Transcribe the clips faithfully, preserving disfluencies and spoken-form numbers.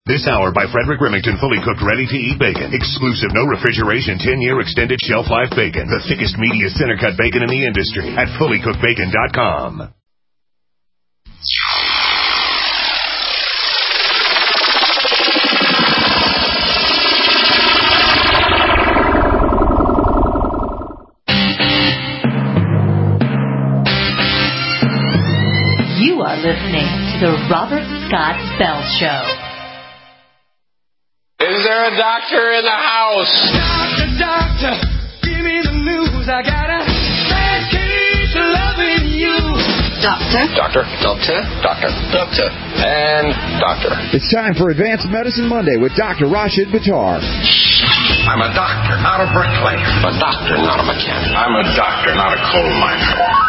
This hour by Frederick Remington, fully cooked, ready-to-eat bacon. Exclusive, no refrigeration, ten-year extended shelf life bacon. The thickest, meatiest, center-cut bacon in the industry at fully cooked bacon dot com. You are listening to the Robert Scott Bell Show. Is there a doctor in the house? Doctor, doctor, give me the news. I got a bad case of loving you. Doctor? Doctor, doctor, doctor, doctor, and doctor. It's time for Advanced Medicine Monday with Doctor Rashid Buttar. I'm a doctor, not a bricklayer. A doctor, not a mechanic. I'm a doctor, not a coal miner.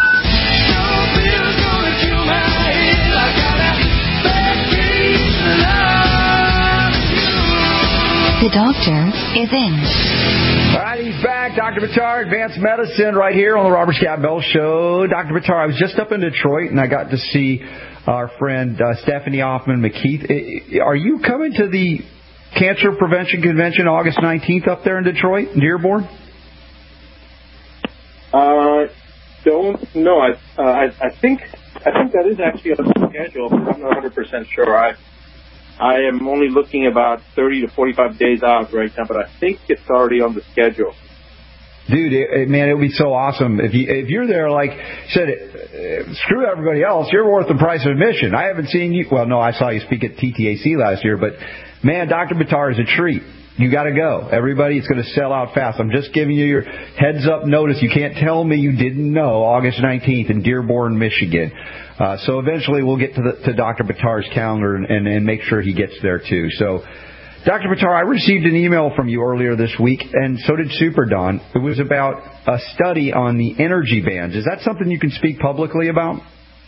The doctor is in. All right, he's back. Doctor Buttar, Advanced Medicine, right here on the Robert Scott Bell Show. Doctor Buttar, I was just up in Detroit, and I got to see our friend uh, Stephanie Hoffman McKeith. Are you coming to the Cancer Prevention Convention August nineteenth up there in Detroit, Dearborn? Uh, don't know. I, uh, I I think I think that is actually on the schedule, but I'm not one hundred percent sure. I I am only looking about thirty to forty-five days out right now, but I think it's already on the schedule. Dude, it, it, man, it would be so awesome if you if you're there. Like said, uh, screw everybody else. You're worth the price of admission. I haven't seen you. Well, no, I saw you speak at T T A C last year, but man, Doctor Buttar is a treat. You got to go. Everybody, it's going to sell out fast. I'm just giving you your heads up notice. You can't tell me you didn't know. August nineteenth in Dearborn, Michigan. Uh, so eventually we'll get to, the, to Doctor Buttar's calendar and, and, and make sure he gets there too. So, Doctor Buttar, I received an email from you earlier this week, and so did Super Don. It was about a study on the energy bands. Is that something you can speak publicly about?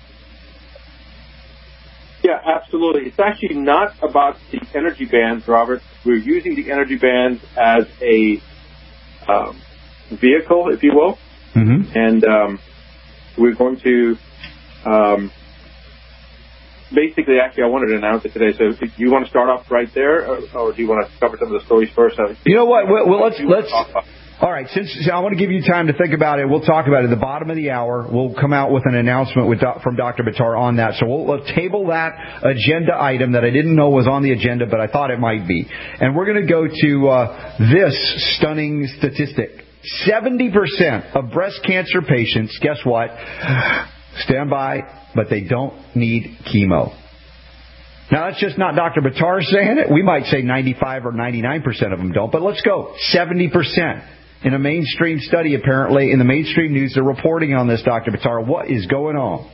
Yeah, absolutely. It's actually not about the energy bands, Robert. We're using the energy bands as a um, vehicle, if you will. Mm-hmm. And um, we're going to um, basically, actually, I wanted to announce it today. So do you want to start off right there, or, or do you want to cover some of the stories first? You know what? Well, well let's let's. All right, since I want to give you time to think about it, we'll talk about it at the bottom of the hour. We'll come out with an announcement with from Doctor Buttar on that. So we'll, we'll table that agenda item that I didn't know was on the agenda, but I thought it might be. And we're going to go to uh, this stunning statistic. seventy percent of breast cancer patients, guess what, stand by, but they don't need chemo. Now, that's just not Doctor Buttar saying it. We might say ninety-five or ninety-nine percent of them don't, but let's go. seventy percent. In a mainstream study, apparently, in the mainstream news, they're reporting on this, Doctor Buttar. What is going on?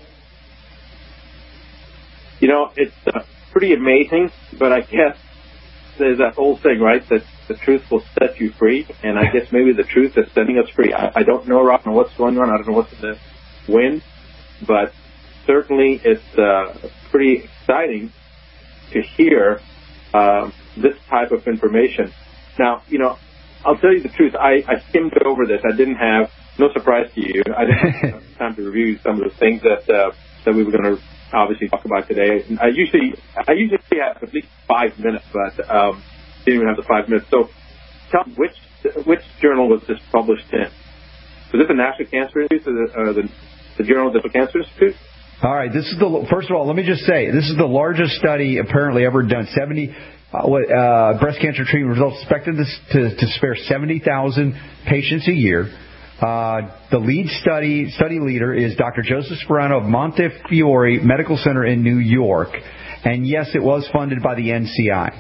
You know, it's uh, pretty amazing, but I guess there's that whole thing, right, that the truth will set you free, and I guess maybe the truth is setting us free. I, I don't know, Rob, what's going on. I don't know what's in the wind, but certainly it's uh, pretty exciting to hear uh, this type of information. Now, you know, I'll tell you the truth. I, I skimmed over this. I didn't have, no surprise to you, I didn't have time to review some of the things that uh, that we were going to obviously talk about today. I usually I usually have at least five minutes, but um, didn't even have the five minutes. So tell me, which which journal was this published in? Was it the National Cancer Institute or the, uh, the, the Journal of the Cancer Institute? All right. This is the first of all. Let me just say this is the largest study apparently ever done. Seventy. Uh, uh, breast cancer treatment results expected to, to, to spare seventy thousand patients a year. Uh, the lead study study leader is Doctor Joseph Sperano of Montefiore Medical Center in New York. And yes, it was funded by the N C I.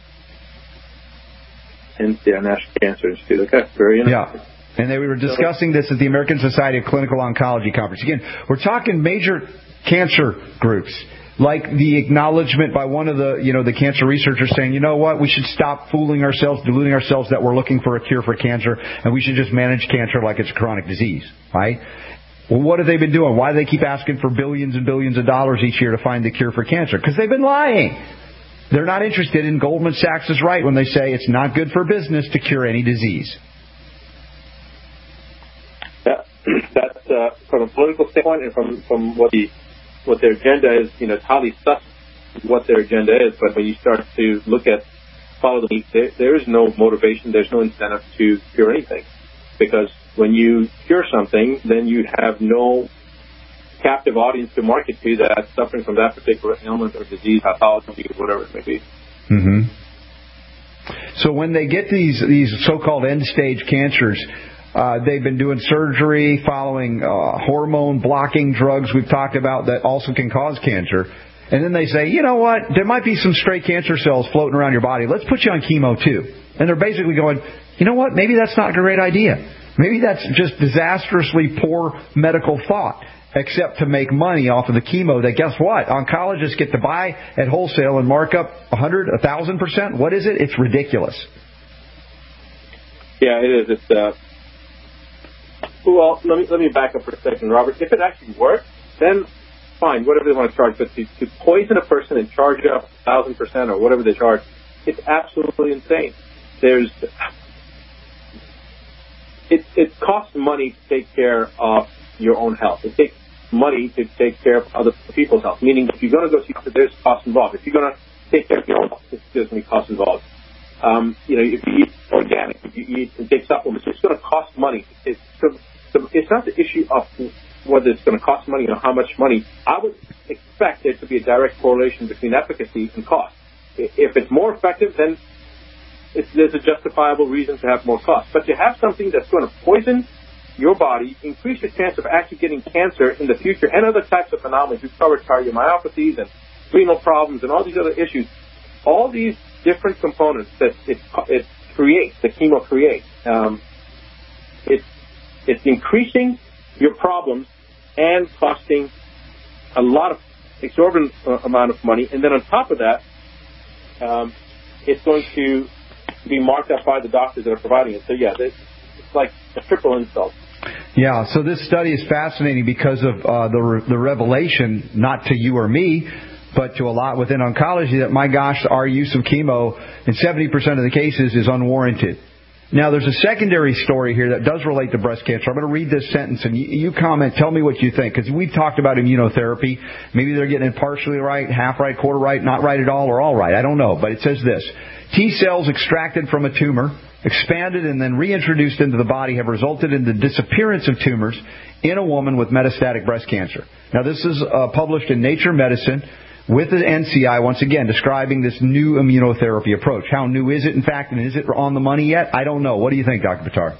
N C I, National Cancer Institute. Okay, very interesting. Yeah. And they were discussing this at the American Society of Clinical Oncology Conference. Again, we're talking major cancer groups. Like the acknowledgement by one of the, you know, the cancer researchers saying, you know what, we should stop fooling ourselves, deluding ourselves that we're looking for a cure for cancer, and we should just manage cancer like it's a chronic disease, right? Well, what have they been doing? Why do they keep asking for billions and billions of dollars each year to find the cure for cancer? Because they've been lying. They're not interested, and Goldman Sachs is right when they say it's not good for business to cure any disease. Yeah, that's uh, from a political standpoint and from, from what the what their agenda is, you know, it's highly sus what their agenda is, but when you start to look at follow the meat, there, there is no motivation, there's no incentive to cure anything. Because when you cure something, then you have no captive audience to market to that's suffering from that particular ailment or disease, pathology, whatever it may be. Mm-hmm. So when they get these these so-called end-stage cancers, uh, they've been doing surgery, following uh, hormone-blocking drugs we've talked about that also can cause cancer. And then they say, you know what, there might be some stray cancer cells floating around your body. Let's put you on chemo too. And they're basically going, you know what, maybe that's not a great idea. Maybe that's just disastrously poor medical thought, except to make money off of the chemo that, guess what, oncologists get to buy at wholesale and mark up one hundred, one thousand percent. What is it? It's ridiculous. Yeah, it is. It's, uh, well, let me, let me back up for a second, Robert. If it actually works, then fine, whatever they want to charge. But to, to poison a person and charge it up one thousand percent or whatever they charge, it's absolutely insane. There's... It, it costs money to take care of your own health. It takes money to take care of other people's health. Meaning, if you're going to go see doctor, there's cost involved. If you're going to take care of your own health, there's going to be cost involved. Um, you know, if you eat organic, if you eat and take supplements, it's going to cost money. It's, so, so it's not the issue of whether it's going to cost money or how much money. I would expect there to be a direct correlation between efficacy and cost. If it's more effective, then It's, there's a justifiable reason to have more cost. But to have something that's going to poison your body, increase your chance of actually getting cancer in the future and other types of anomalies. We've covered cardiomyopathies and renal problems and all these other issues. All these different components that it, it creates, the chemo creates, um, it, it's increasing your problems and costing a lot of exorbitant uh, amount of money. And then on top of that, um, it's going to be marked up by the doctors that are providing it. So, yeah, it's like a triple insult. Yeah, so this study is fascinating because of uh, the re- the revelation, not to you or me, but to a lot within oncology, that, my gosh, our use of chemo in seventy percent of the cases is unwarranted. Now, there's a secondary story here that does relate to breast cancer. I'm going to read this sentence, and you, you comment, tell me what you think, because we've talked about immunotherapy. Maybe they're getting it partially right, half right, quarter right, not right at all, or all right. I don't know, but it says this. T cells extracted from a tumor, expanded and then reintroduced into the body have resulted in the disappearance of tumors in a woman with metastatic breast cancer. Now, this is uh, published in Nature Medicine with the N C I, once again, describing this new immunotherapy approach. How new is it, in fact, and is it on the money yet? I don't know. What do you think, Doctor Buttar?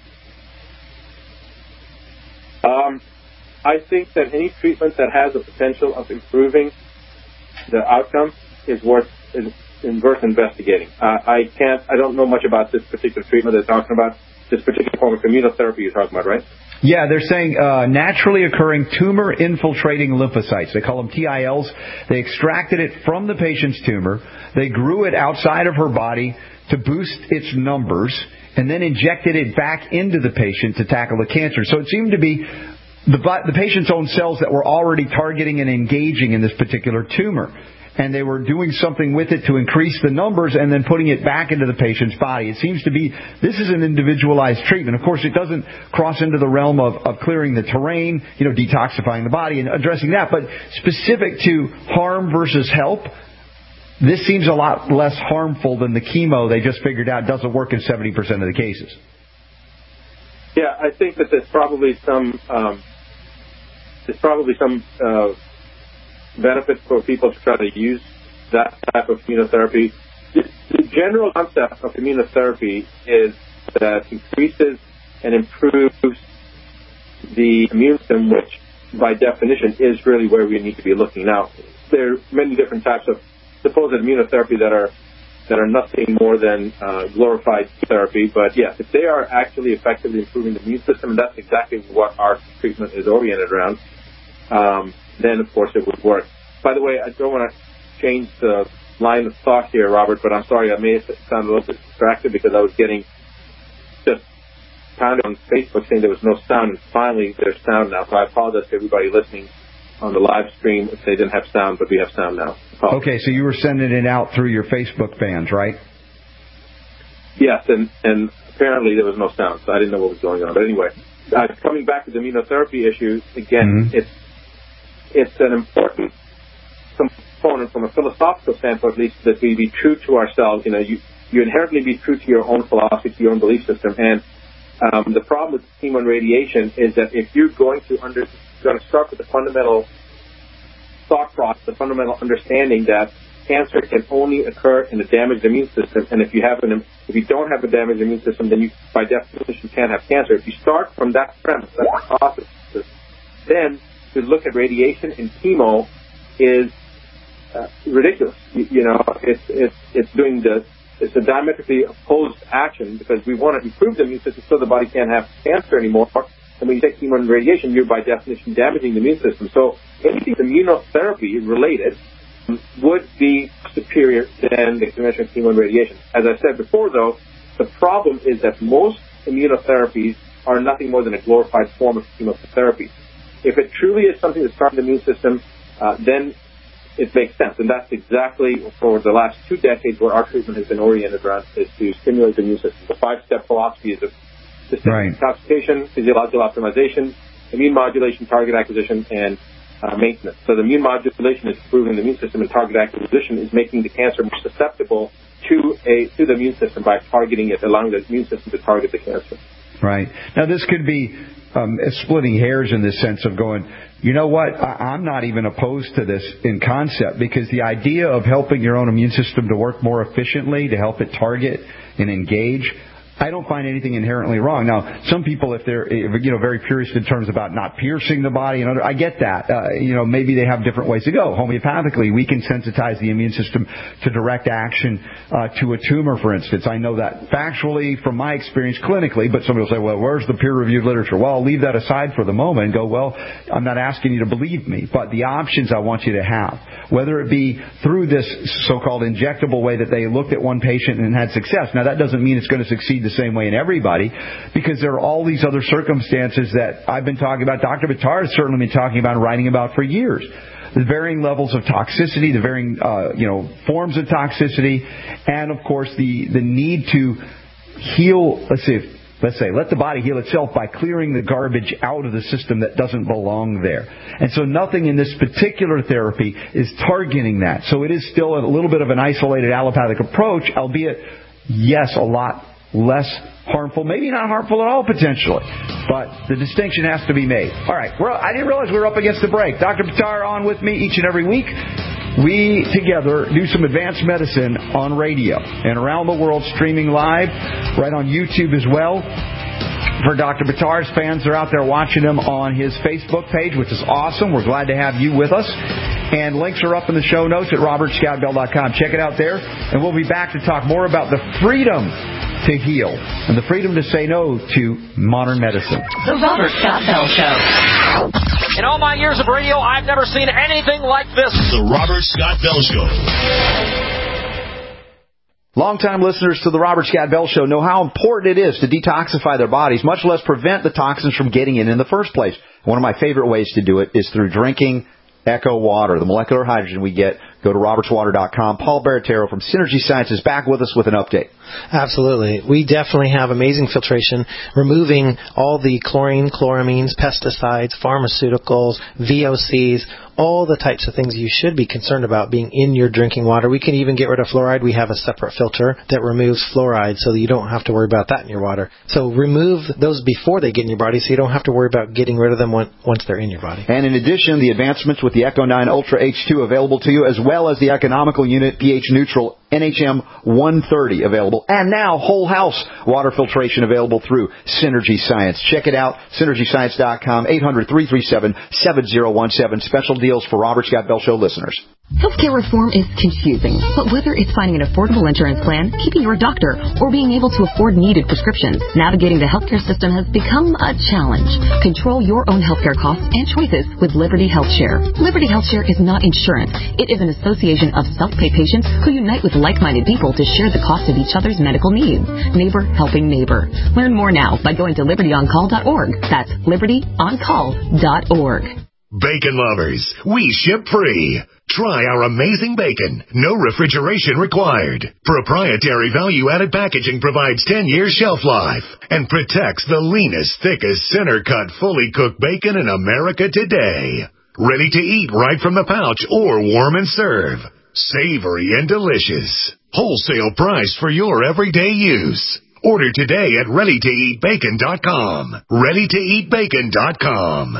Um, I think that any treatment that has the potential of improving the outcome is worth is, is worth investigating. Uh, I can't. I don't know much about this particular treatment they're talking about. This particular form of immunotherapy you're talking about, right? Yeah, they're saying uh, naturally occurring tumor-infiltrating lymphocytes. They call them T I Ls. They extracted it from the patient's tumor. They grew it outside of her body to boost its numbers, and then injected it back into the patient to tackle the cancer. So it seemed to be the, the patient's own cells that were already targeting and engaging in this particular tumor. And they were doing something with it to increase the numbers and then putting it back into the patient's body. It seems to be, this is an individualized treatment. Of course, it doesn't cross into the realm of, of clearing the terrain, you know, detoxifying the body and addressing that. But specific to harm versus help, this seems a lot less harmful than the chemo they just figured out doesn't work in seventy percent of the cases. Yeah, I think that there's probably some, um, there's probably some, uh, benefit for people to try to use that type of immunotherapy. The, the general concept of immunotherapy is that it increases and improves the immune system, which by definition is really where we need to be looking. Now, there are many different types of supposed immunotherapy that are that are nothing more than uh, glorified therapy, but yes, if they are actually effectively improving the immune system, and that's exactly what our treatment is oriented around, um, then, of course, it would work. By the way, I don't want to change the line of thought here, Robert, but I'm sorry, I may have sounded a little bit distracted because I was getting just pounded on Facebook saying there was no sound, and finally there's sound now. So I apologize to everybody listening on the live stream if they didn't have sound, but we have sound now. Okay, so you were sending it out through your Facebook fans, right? Yes, and, and apparently there was no sound, so I didn't know what was going on. But anyway, uh, coming back to the immunotherapy issue, again, mm-hmm. it's It's an important proponent, from a philosophical standpoint at least, that we be true to ourselves. You know, you, you inherently be true to your own philosophy, to your own belief system. And um, the problem with chemo and radiation is that if you're going to under, you're going to start with the fundamental thought process, the fundamental understanding that cancer can only occur in a damaged immune system, and if you have an, if you don't have a damaged immune system, then you, by definition, can't have cancer. If you start from that premise, that process, then to look at radiation and chemo is uh, ridiculous. You, you know, it's it's it's doing the it's a diametrically opposed action, because we want to improve the immune system so the body can't have cancer anymore. And when you take chemo and radiation, you're by definition damaging the immune system. So anything immunotherapy related would be superior than the conventional chemo and radiation. As I said before, though, the problem is that most immunotherapies are nothing more than a glorified form of chemotherapy. If it truly is something that's starting the immune system, uh, then it makes sense. And that's exactly, for the last two decades, where our treatment has been oriented around, is to stimulate the immune system. The five-step philosophy is of systemic right. detoxification, physiological optimization, immune modulation, target acquisition, and Uh, maintenance. So the immune modulation is improving the immune system, and target acquisition is making the cancer more susceptible to a to the immune system by targeting it, allowing the immune system to target the cancer. Right. Now, this could be um, splitting hairs in the sense of going, you know what, I, I'm not even opposed to this in concept, because the idea of helping your own immune system to work more efficiently, to help it target and engage, I don't find anything inherently wrong. Now, some people, if they're, you know, very purist in terms about not piercing the body, and other, I get that. Uh, you know, maybe they have different ways to go. Homeopathically, we can sensitize the immune system to direct action uh, to a tumor, for instance. I know that factually from my experience clinically, but somebody will say, well, where's the peer-reviewed literature? Well, I'll leave that aside for the moment and go, well, I'm not asking you to believe me, but the options I want you to have, whether it be through this so-called injectable way that they looked at one patient and had success. Now, that doesn't mean it's going to succeed the same way in everybody, because there are all these other circumstances that I've been talking about. Doctor Buttar has certainly been talking about and writing about for years. The varying levels of toxicity, the varying uh, you know forms of toxicity, and of course the the need to heal. Let's see. Let's say, let the body heal itself by clearing the garbage out of the system that doesn't belong there. And so nothing in this particular therapy is targeting that. So it is still a little bit of an isolated allopathic approach, albeit, yes, a lot less harmful, maybe not harmful at all potentially, but the distinction has to be made. All right, we're, I didn't realize we were up against the break. Doctor Buttar on with me each and every week. We together do some advanced medicine on radio and around the world, streaming live, right on YouTube as well. For Doctor Buttar's fans, they're out there watching him on his Facebook page, which is awesome. We're glad to have you with us. And links are up in the show notes at robert scott bell dot com. Check it out there. And we'll be back to talk more about the freedom to heal and the freedom to say no to modern medicine. The Robert Scott Bell Show. In all my years of radio, I've never seen anything like this. The Robert Scott Bell Show. Longtime listeners to the Robert Scott Bell Show know how important it is to detoxify their bodies, much less prevent the toxins from getting in in the first place. One of my favorite ways to do it is through drinking Echo Water, the molecular hydrogen we get. Go to roberts water dot com. Paul Baratero from Synergy Science is back with us with an update. Absolutely. We definitely have amazing filtration, removing all the chlorine, chloramines, pesticides, pharmaceuticals, V O Cs, all the types of things you should be concerned about being in your drinking water. We can even get rid of fluoride. We have a separate filter that removes fluoride so that you don't have to worry about that in your water. So remove those before they get in your body so you don't have to worry about getting rid of them once they're in your body. And in addition, the advancements with the Echo nine Ultra H two available to you, as well as the economical unit pH neutral N H M one thirty available. And now whole house water filtration available through Synergy Science. Check it out, synergy science dot com, eight hundred, three three seven, seven zero one seven. Special deals for Robert Scott Bell Show listeners. Healthcare reform is confusing, but whether it's finding an affordable insurance plan, keeping your doctor, or being able to afford needed prescriptions, navigating the healthcare system has become a challenge. Control your own healthcare costs and choices with Liberty HealthShare. Liberty HealthShare is not insurance. It is an association of self-pay patients who unite with like-minded people to share the cost of each other's medical needs. Neighbor helping neighbor. Learn more now by going to liberty on call dot org. That's liberty on call dot org. Bacon lovers, we ship free. Try our amazing bacon. No refrigeration required. Proprietary value-added packaging provides ten years shelf life and protects the leanest, thickest, center-cut, fully cooked bacon in America today. Ready to eat right from the pouch or warm and serve. Savory and delicious. Wholesale price for your everyday use. Order today at ready to eat bacon dot com. ready to eat bacon dot com.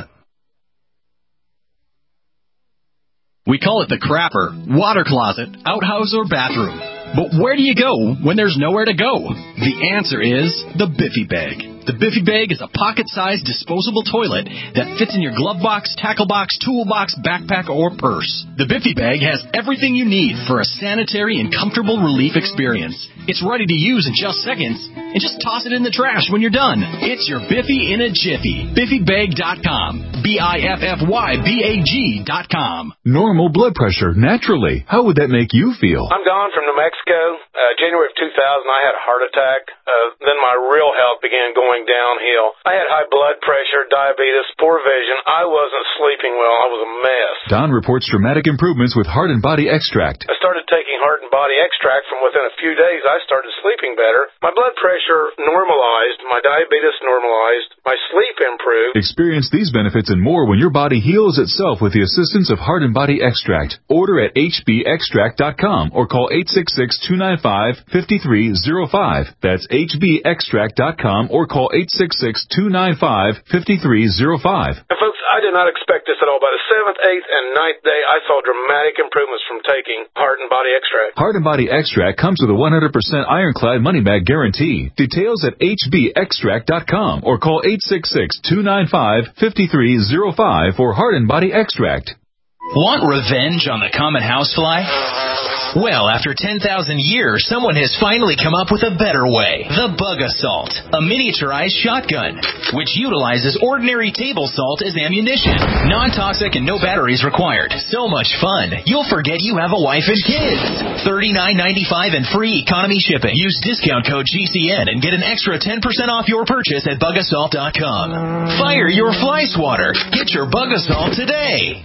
We call it the crapper, water closet, outhouse, or bathroom. But where do you go when there's nowhere to go? The answer is the Biffy Bag. The Biffy Bag is a pocket-sized disposable toilet that fits in your glove box, tackle box, toolbox, backpack, or purse. The Biffy Bag has everything you need for a sanitary and comfortable relief experience. It's ready to use in just seconds, and just toss it in the trash when you're done. It's your Biffy in a jiffy. Biffy Bag dot com. B I F F Y B A G dot com. Normal blood pressure, naturally. How would that make you feel? I'm Don from New Mexico. Uh, January of two thousand, I had a heart attack. Uh, then my real health began going downhill. I had high blood pressure, diabetes, poor vision. I wasn't sleeping well. I was a mess. Don reports dramatic improvements with Heart and Body Extract. I started taking Heart and Body Extract. From within a few days, I started sleeping better. My blood pressure normalized. My diabetes normalized. My sleep improved. Experience these benefits and more when your body heals itself with the assistance of Heart and Body Extract. Order at H B extract dot com or call eight six six, two nine five, five three zero five. That's H B extract dot com or call eight six six, two nine five, five three zero five. And folks, I did not expect this at all. By the seventh, eighth, and ninth day, I saw dramatic improvements from taking Heart and Body Extract. Heart and Body Extract comes with a one hundred percent ironclad money-back guarantee. Details at H B extract dot com or call eight six six, two nine five, five three zero five for Heart and Body Extract. Want revenge on the common housefly? Well, after ten thousand years, someone has finally come up with a better way. The Bug Assault, a miniaturized shotgun, which utilizes ordinary table salt as ammunition. Non-toxic and no batteries required. So much fun, you'll forget you have a wife and kids. thirty-nine ninety-five and free economy shipping. Use discount code G C N and get an extra ten percent off your purchase at bug assault dot com. Fire your fly swatter. Get your Bug Assault today.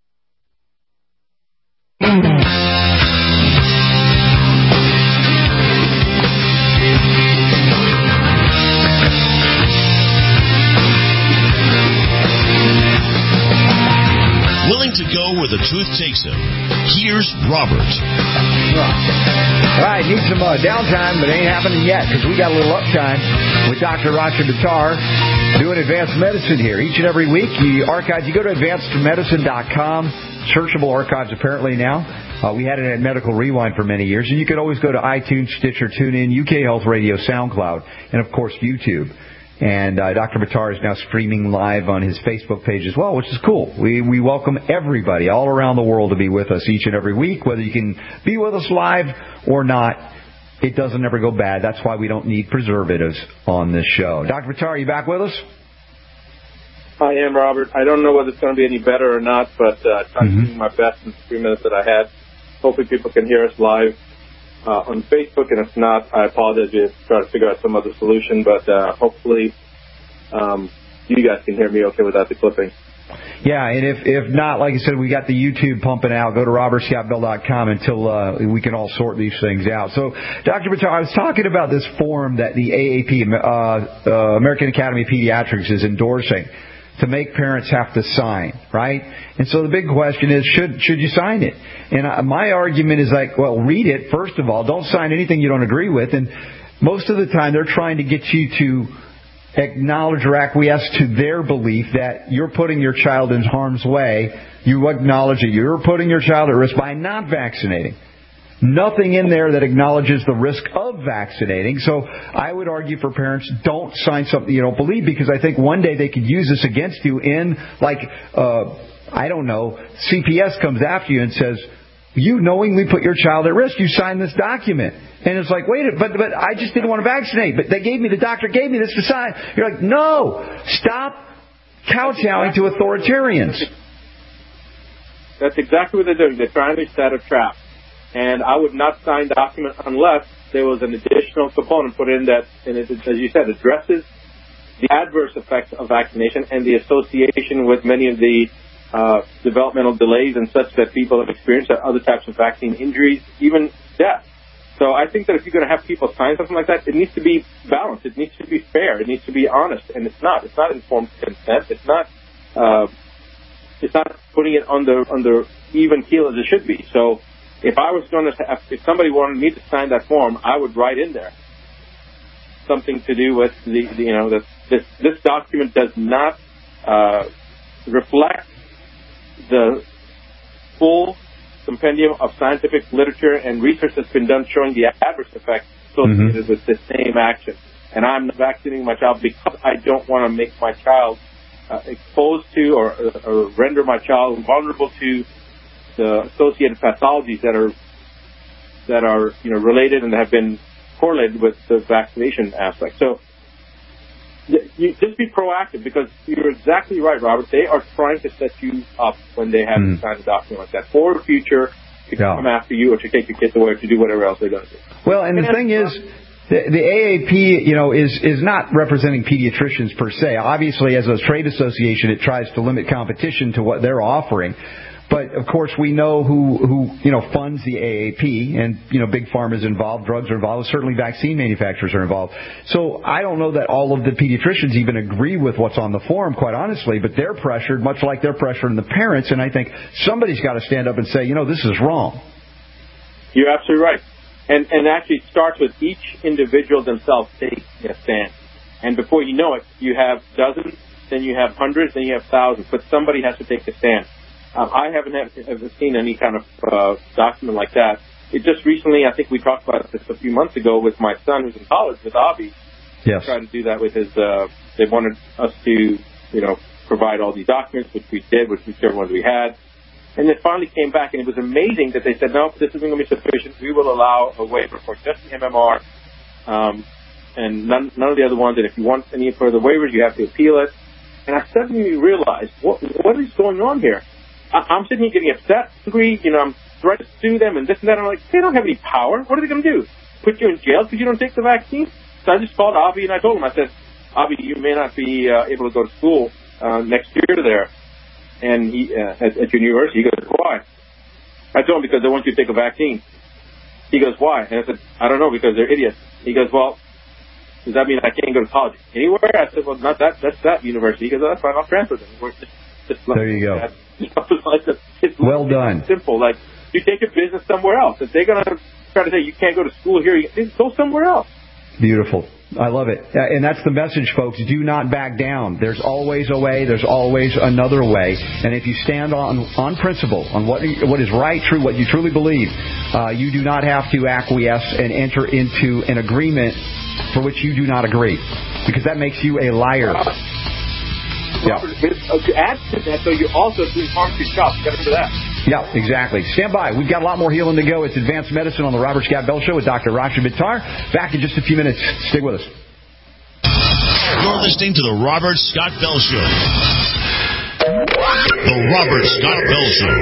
Willing to go where the truth takes him. Here's Robert. All right, need some uh, downtime, but it ain't happening yet because we got a little uptime with Doctor Roger Bitar doing advanced medicine here. Each and every week, you archive. You go to advanced medicine dot com. Searchable archives apparently now. Uh, we had it at Medical Rewind for many years, and you can always go to iTunes, Stitcher, TuneIn, U K Health Radio, SoundCloud, and of course YouTube. And uh, Doctor Bitar is now streaming live on his Facebook page as well, which is cool. We we welcome everybody all around the world to be with us each and every week, whether you can be with us live or not. It doesn't ever go bad. That's why we don't need preservatives on this show. Doctor Bitar, are you back with us? I am, Robert. I don't know whether it's going to be any better or not, but uh, I tried mm-hmm. to do my best in the three minutes that I had. Hopefully people can hear us live uh, on Facebook, and if not, I apologize. We have to try to figure out some other solution, but uh, hopefully um, you guys can hear me okay without the clipping. Yeah, and if if not, like I said, we got the YouTube pumping out. Go to robert scott bell dot com until uh, we can all sort these things out. So, Doctor Bitar, I was talking about this form that the A A P, uh, uh, American Academy of Pediatrics, is endorsing to make parents have to sign, right? And so the big question is, should should you sign it? And I, my argument is like, well, read it, first of all. Don't sign anything you don't agree with. And most of the time they're trying to get you to acknowledge or acquiesce to their belief that you're putting your child in harm's way. You acknowledge that you're putting your child at risk by not vaccinating. Nothing in there that acknowledges the risk of vaccinating. So I would argue for parents, don't sign something you don't believe, because I think one day they could use this against you in, like, uh, I don't know, C P S comes after you and says, you knowingly put your child at risk. You signed this document. And it's like, wait, but but I just didn't want to vaccinate. But they gave me, the doctor gave me this to sign. You're like, no, stop kowtowing to authoritarians. That's exactly what they're doing. They're trying to set a trap. And I would not sign the document unless there was an additional component put in that, and it, as you said, addresses the adverse effects of vaccination and the association with many of the uh, developmental delays and such that people have experienced, other types of vaccine injuries, even death. So I think that if you're going to have people sign something like that, it needs to be balanced. It needs to be fair. It needs to be honest. And it's not. It's not informed consent. It's not uh, it's not putting it on the on the even keel as it should be. So if I was going to have, if somebody wanted me to sign that form, I would write in there something to do with the, the you know that this this document does not uh, reflect the full compendium of scientific literature and research that's been done showing the adverse effects associated mm-hmm. with the same action. And I'm not vaccinating my child because I don't want to make my child uh, exposed to or, or render my child vulnerable to the associated pathologies that are that are you know related and have been correlated with the vaccination aspect. So you just be proactive, because you're exactly right, Robert. They are trying to set you up when they have mm. to sign a document like that for the future to yeah. come after you or to take your kids away or to do whatever else they're going to do. Well, and, and the thing is, the, the A A P, you know, is is not representing pediatricians per se. Obviously, as a trade association, it tries to limit competition to what they're offering. But, of course, we know who, who, you know, funds the A A P, and, you know, Big Pharma is involved, drugs are involved, certainly vaccine manufacturers are involved. So I don't know that all of the pediatricians even agree with what's on the form, quite honestly, but they're pressured, much like they're pressuring the parents, and I think somebody's got to stand up and say, you know, this is wrong. You're absolutely right. And, and actually it starts with each individual themselves taking a stand. And before you know it, you have dozens, then you have hundreds, then you have thousands, but somebody has to take a stand. Um, I haven't have, ever seen any kind of uh, document like that. It just recently, I think we talked about this a few months ago with my son who's in college with Avi. Yes. Tried to do that with his, uh, they wanted us to, you know, provide all these documents, which we did, which whichever ones we had. And it finally came back, and it was amazing that they said, no, this isn't going to be sufficient. We will allow a waiver for just the M M R um, and none, none of the other ones. And if you want any further waivers, you have to appeal it. And I suddenly realized, what what is going on here? I'm sitting here getting upset, angry, you know, I'm trying to sue them and this and that. I'm like, they don't have any power. What are they going to do? Put you in jail because you don't take the vaccine? So I just called Avi and I told him, I said, Avi, you may not be uh, able to go to school uh, next year there and he uh, at, at your university. He goes, why? I told him, because they want you to take a vaccine. He goes, why? And I said, I don't know, because they're idiots. He goes, well, does that mean I can't go to college anywhere? I said, well, not that. That's that university. He goes, oh, that's fine. I'll transfer them. We're just, just there you go. That. Like a, it's well done. Simple. Like, you take a business somewhere else. If they're going to try to say you can't go to school here, you go somewhere else. Beautiful. I love it. And that's the message, folks. Do not back down. There's always a way. There's always another way. And if you stand on on principle, on what what is right, true, what you truly believe, uh, you do not have to acquiesce and enter into an agreement for which you do not agree, because that makes you a liar. Yeah. To add to that, so you're also doing harm to yourself. You got to do that. Yeah, exactly. Stand by. We've got a lot more healing to go. It's Advanced Medicine on the Robert Scott Bell Show with Doctor Rashid Buttar. Back in just a few minutes. Stick with us. You're listening to the Robert Scott Bell Show. The Robert Scott Bell Show.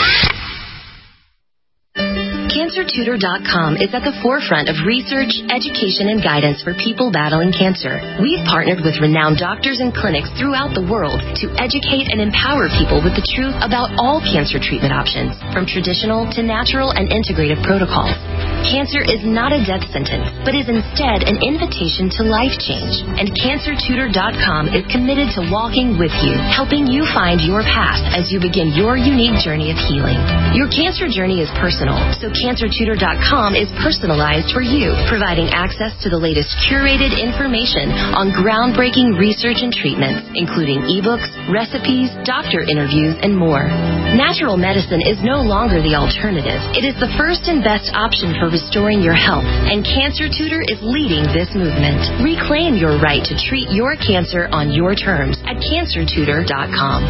Cancer Tutor dot com is at the forefront of research, education, and guidance for people battling cancer. We've partnered with renowned doctors and clinics throughout the world to educate and empower people with the truth about all cancer treatment options, from traditional to natural and integrative protocols. Cancer is not a death sentence, but is instead an invitation to life change. And Cancer Tutor dot com is committed to walking with you, helping you find your path as you begin your unique journey of healing. Your cancer journey is personal, so Cancer Tutor dot com is personalized for you, providing access to the latest curated information on groundbreaking research and treatments, including ebooks, recipes, doctor interviews, and more. Natural medicine is no longer the alternative. It is the first and best option for restoring your health, and Cancer Tutor is leading this movement. Reclaim your right to treat your cancer on your terms at Cancer Tutor dot com.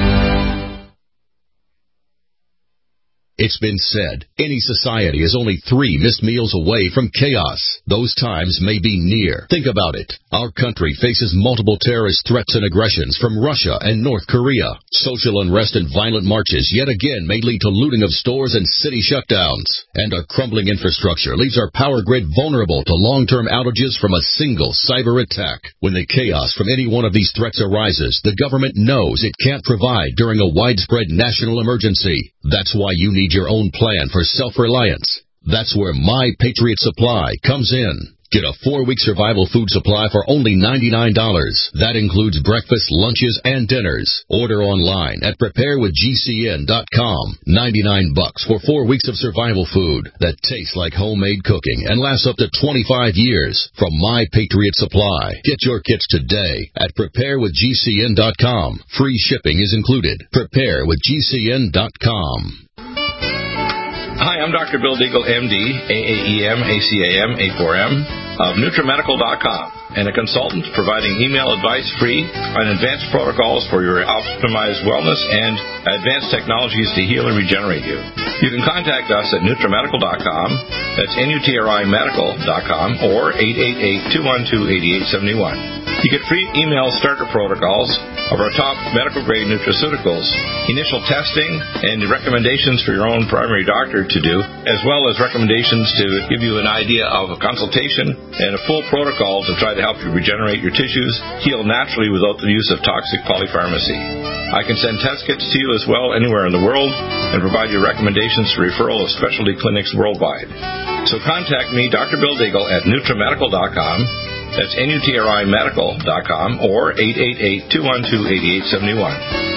It's been said, any society is only three missed meals away from chaos. Those times may be near. Think about it. Our country faces multiple terrorist threats and aggressions from Russia and North Korea. Social unrest and violent marches yet again may lead to looting of stores and city shutdowns. And our crumbling infrastructure leaves our power grid vulnerable to long-term outages from a single cyber attack. When the chaos from any one of these threats arises, the government knows it can't provide during a widespread national emergency. That's why you need your own plan for self-reliance. That's where My Patriot Supply comes in. Get a four-week survival food supply for only ninety-nine dollars. That includes breakfast, lunches, and dinners. Order online at prepare with G C N dot com. ninety-nine bucks for four weeks of survival food that tastes like homemade cooking and lasts up to twenty-five years from My Patriot Supply. Get your kits today at prepare with G C N dot com. Free shipping is included. prepare with G C N dot com. Hi, I'm Doctor Bill Deagle, M D, A A E M, A C A M, A four M, of NutriMedical dot com, and a consultant providing email advice free on advanced protocols for your optimized wellness and advanced technologies to heal and regenerate you. You can contact us at NutriMedical dot com, that's N U T R I Medical dot com, or eight eight eight, two one two, eight eight seven one. You get free email starter protocols of our top medical-grade nutraceuticals, initial testing, and recommendations for your own primary doctor to do, as well as recommendations to give you an idea of a consultation and a full protocol to try to help you regenerate your tissues, heal naturally without the use of toxic polypharmacy. I can send test kits to you as well anywhere in the world and provide you recommendations for referral of specialty clinics worldwide. So contact me, Doctor Bill Deagle, at NutriMedical dot com. That's N U T R I Medical dot com or eight eight eight, two one two, eight eight seven one.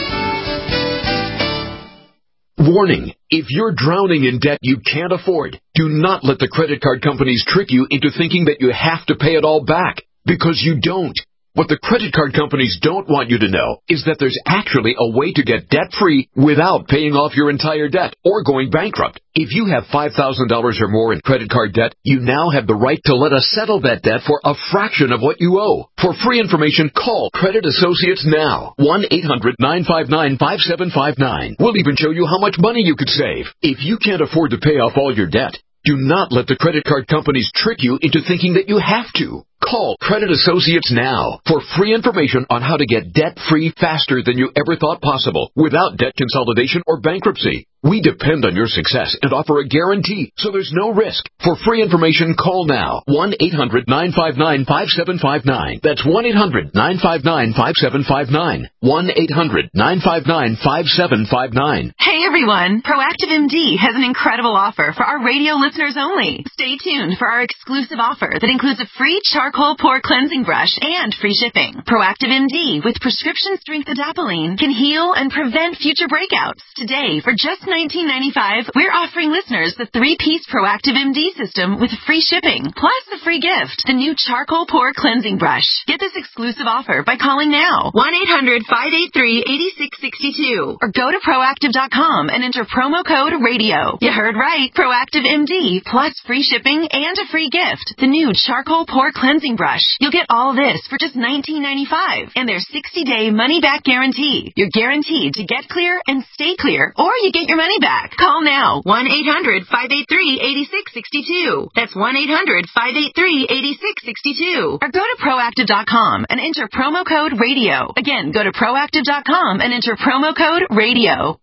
Warning, if you're drowning in debt you can't afford, do not let the credit card companies trick you into thinking that you have to pay it all back, because you don't. What the credit card companies don't want you to know is that there's actually a way to get debt-free without paying off your entire debt or going bankrupt. If you have five thousand dollars or more in credit card debt, you now have the right to let us settle that debt for a fraction of what you owe. For free information, call Credit Associates now. one eight hundred, nine five nine, five seven five nine. We'll even show you how much money you could save. If you can't afford to pay off all your debt, do not let the credit card companies trick you into thinking that you have to. Call Credit Associates now for free information on how to get debt-free faster than you ever thought possible without debt consolidation or bankruptcy. We depend on your success and offer a guarantee, so there's no risk. For free information, call now. one eight hundred, nine five nine, five seven five nine. That's one eight hundred, nine five nine, five seven five nine. one eight hundred, nine five nine, five seven five nine. Hey everyone! Proactive M D has an incredible offer for our radio listeners only. Stay tuned for our exclusive offer that includes a free charcoal pore cleansing brush and free shipping. Proactive M D with prescription strength adapalene can heal and prevent future breakouts. Today, for just nineteen ninety-five, we're offering listeners the three-piece Proactive M D system with free shipping, plus a free gift, the new charcoal pore cleansing brush. Get this exclusive offer by calling now, one eight hundred, five eight three, eight six six two, or go to proactive dot com and enter promo code radio. You heard right, Proactive M D, plus free shipping and a free gift, the new charcoal pore cleansing brush. You'll get all this for just nineteen ninety-five, and their sixty-day money-back guarantee. You're guaranteed to get clear and stay clear, or you get your money back. Call now, one eight hundred, five eight three, eight six six two. That's one eight hundred, five eight three, eight six six two. Or go to proactive dot com and enter promo code radio. Again, go to proactive dot com and enter promo code radio.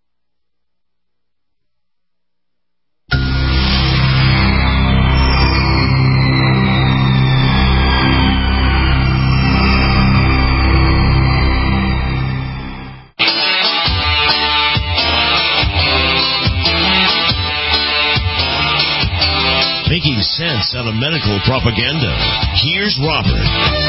Making sense out of medical propaganda. Here's Robert.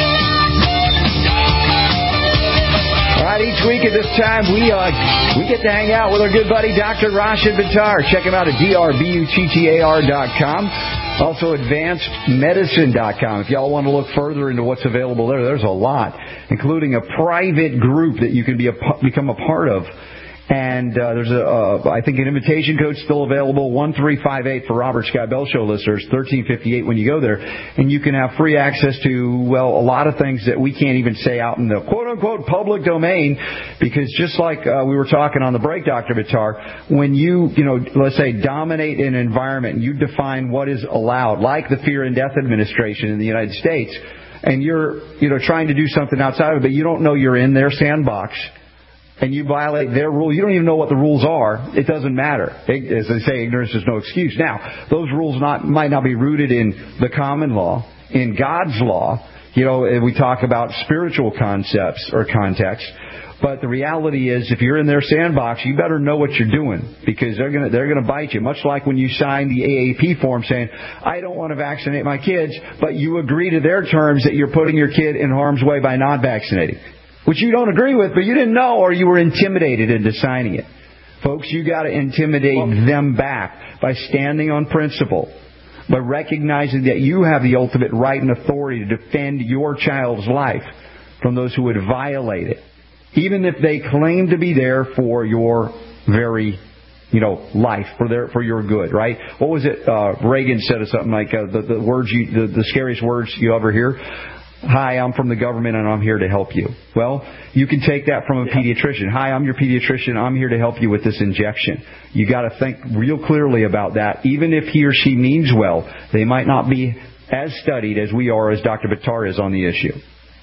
All right, each week at this time, we uh, we get to hang out with our good buddy, Doctor Rashid Buttar. Check him out at D R B U T T A R dot com. Also, advanced medicine dot com. If y'all want to look further into what's available there, there's a lot, including a private group that you can be a, become a part of. And uh, there's a, uh, I think, an invitation code still available, one three five eight for Robert Scott Bell Show listeners, thirteen fifty-eight when you go there. And you can have free access to, well, a lot of things that we can't even say out in the quote-unquote public domain, because just like uh, we were talking on the break, Doctor Buttar, when you, you know, let's say dominate an environment and you define what is allowed, like the Fear and Death Administration in the United States, and you're, you know, trying to do something outside of it, but you don't know you're in their sandbox, and you violate their rule, you don't even know what the rules are, it doesn't matter. As they say, ignorance is no excuse. Now, those rules not, might not be rooted in the common law, in God's law. You know, we talk about spiritual concepts or contexts. But the reality is, if you're in their sandbox, you better know what you're doing, because they're gonna they're gonna bite you. Much like when you sign the A A P form saying, I don't want to vaccinate my kids, but you agree to their terms that you're putting your kid in harm's way by not vaccinating, which you don't agree with, but you didn't know, or you were intimidated into signing it. Folks, you got to intimidate them back by standing on principle, by recognizing that you have the ultimate right and authority to defend your child's life from those who would violate it, even if they claim to be there for your very, you know, life, for their for your good, right? What was it? Uh, Reagan said something like uh, the the words you the, the scariest words you ever hear. Hi, I'm from the government and I'm here to help you. Well, you can take that from a pediatrician. Hi, I'm your pediatrician. I'm here to help you with this injection. You got to think real clearly about that. Even if he or she means well, they might not be as studied as we are, as Doctor Buttar is on the issue.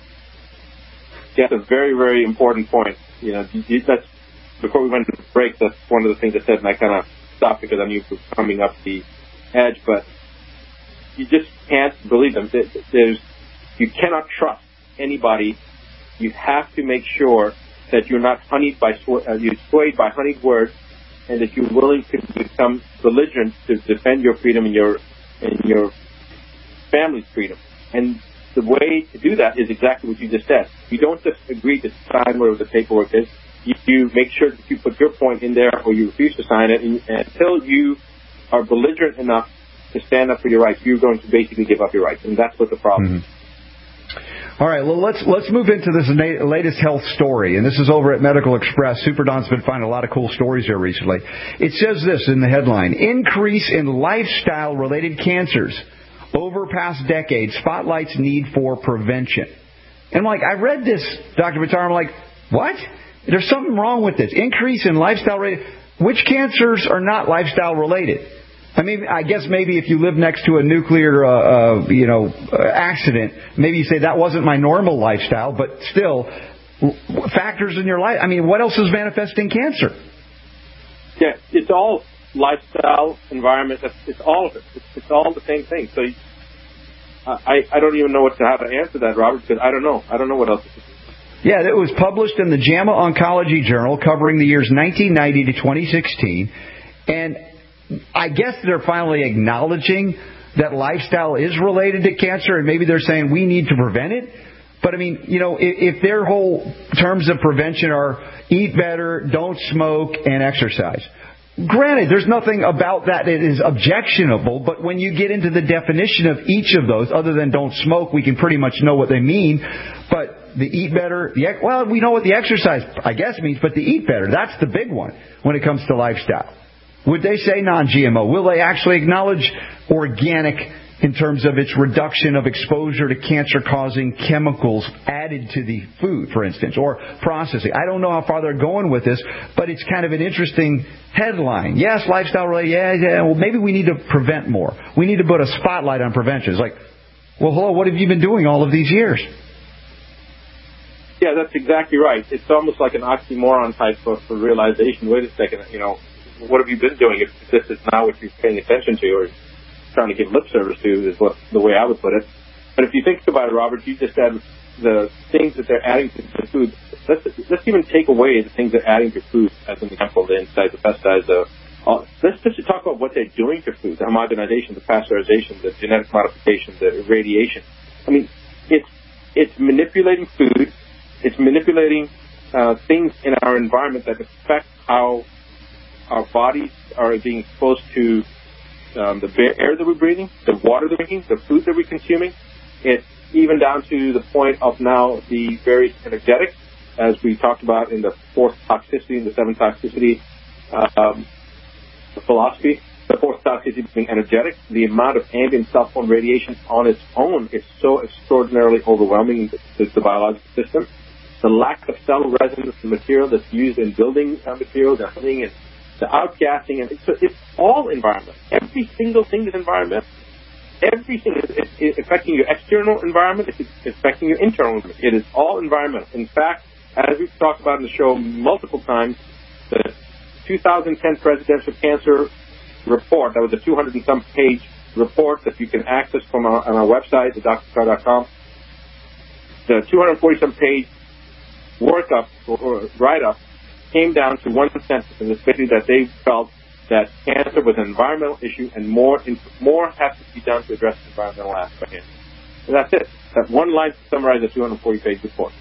Yeah, that's a very, very important point. You know, that's, before we went to break, that's one of the things I said, and I kind of stopped because I knew it was coming up the edge, but you just can't believe them. There's You cannot trust anybody. You have to make sure that you're not honeyed by uh, you're swayed by honeyed words, and that you're willing to become belligerent to defend your freedom and your and your family's freedom. And the way to do that is exactly what you just said. You don't just agree to sign whatever the paperwork is. You, you make sure that you put your point in there, or you refuse to sign it, and, and until you are belligerent enough to stand up for your rights, you're going to basically give up your rights, and that's what the problem is. Mm-hmm. All right, well, let's let's move into this na- latest health story, and this is over at Medical Express. Super Don's been finding a lot of cool stories here recently. It says this in the headline: increase in lifestyle-related cancers over past decades spotlights need for prevention. And I'm like, I read this, Doctor Buttar, I'm like, what? There's something wrong with this. Increase in lifestyle-related. Which cancers are not lifestyle-related? I mean, I guess maybe if you live next to a nuclear, uh, uh, you know, uh, accident, maybe you say that wasn't my normal lifestyle, but still, w- factors in your life. I mean, what else is manifesting cancer? Yeah, it's all lifestyle, environment. It's, it's all of it. It's, it's all the same thing. So uh, I, I don't even know what to, how to answer that, Robert, because I don't know. I don't know what else it is. Yeah, it was published in the JAMA Oncology Journal covering the years nineteen ninety to twenty sixteen, and I guess they're finally acknowledging that lifestyle is related to cancer, and maybe they're saying we need to prevent it. But, I mean, you know, if, if their whole terms of prevention are eat better, don't smoke, and exercise. Granted, there's nothing about that that is objectionable, but when you get into the definition of each of those, other than don't smoke, we can pretty much know what they mean. But the eat better, the, well, we know what the exercise, I guess, means, but the eat better, that's the big one when it comes to lifestyle. Would they say non G M O? Will they actually acknowledge organic in terms of its reduction of exposure to cancer-causing chemicals added to the food, for instance, or processing? I don't know how far they're going with this, but it's kind of an interesting headline. Yes, lifestyle related. Yeah, yeah. Well, maybe we need to prevent more. We need to put a spotlight on prevention. It's like, well, hello, what have you been doing all of these years? Yeah, that's exactly right. It's almost like an oxymoron type of realization. Wait a second, you know, what have you been doing if this is not what you're paying attention to or trying to give lip service to, is what the way I would put it. But if you think about it, Robert, you just said the things that they're adding to the food. Let's, let's even take away the things they're adding to food, as an example, the insecticides, the pesticides. The, all, let's just talk about what they're doing to food, the homogenization, the pasteurization, the genetic modification, the irradiation. I mean, it's, it's manipulating food. It's manipulating uh, things in our environment that affect how our bodies are being exposed to um, the air that we're breathing, the water that we're drinking, the food that we're consuming. It's even down to the point of now the various energetics, as we talked about in the fourth toxicity and the seventh toxicity um, philosophy. The fourth toxicity being energetic. The amount of ambient cell phone radiation on its own is so extraordinarily overwhelming to the biological system. The lack of cell resonance material that's used in building uh, materials and and the outgassing, and it's, it's all environment. Every single thing is environmental. Everything is, is, is affecting your external environment. It's affecting your internal environment. It is all environmental. In fact, as we've talked about in the show multiple times, the two thousand ten Presidential Cancer Report, that was a two hundred and some page report that you can access from our, on our website, the dr buttar dot com. The two hundred forty some page workup or, or write-up came down to one sentence, and it's basically that they felt that cancer was an environmental issue and more more has to be done to address the environmental aspect. And that's it. That one line to summarize a two hundred forty page report.